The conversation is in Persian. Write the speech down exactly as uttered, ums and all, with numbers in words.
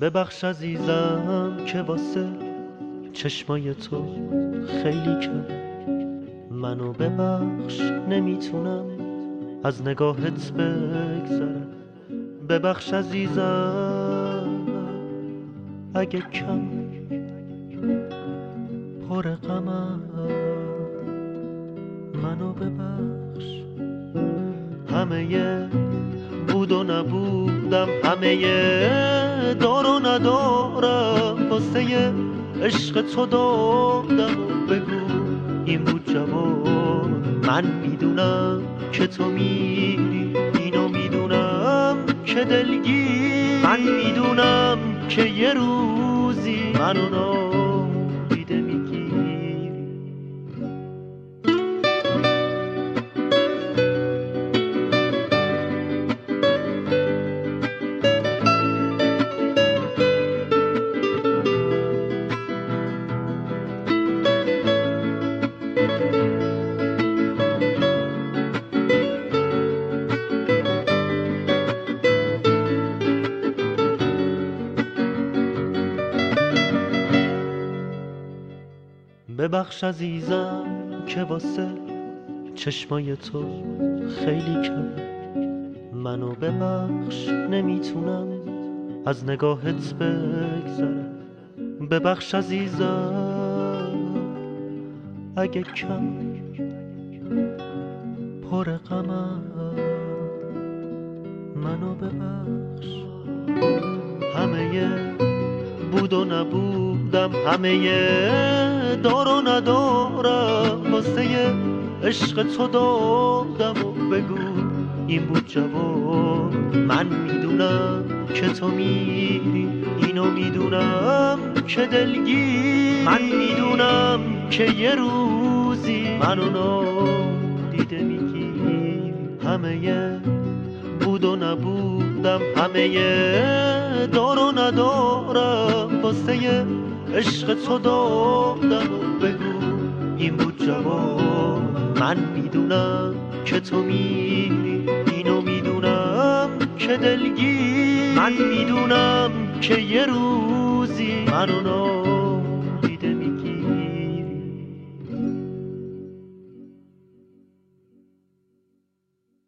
ببخش عزیزم که واسه چشمای تو خیلی کم. منو ببخش نمیتونم از نگاهت بگذرم. ببخش عزیزم اگه کم پر غمم. منو ببخش همه بود و نبودم، همه دار و ندارم، واسه عشق تو دادم. و بگو این بود جواب. من میدونم که تو میری، اینو میدونم که دلگیر. من میدونم که یه روزی منو نادیده میگیری. ببخش عزیزم که واسه چشمای تو خیلی کم. منو ببخش نمیتونم از نگاهت بگذرم. ببخش عزیزم اگه کم پر غمم. منو ببخش همه بود و نبودم، همه دار و ندارم، واسه عشق تو دادم. و بگو این بود جواب. من میدونم که تو میری، اینو میدونم که دلگیر. من میدونم که یه روزی منو نادیده میگیری. همه بود و نبودم، همه دار و ندارم، واسه عشق تو دادم. و بگو این بود جواب. من میدونم که تو میری، اینو میدونم که دلگیر. من میدونم که یه روزی منو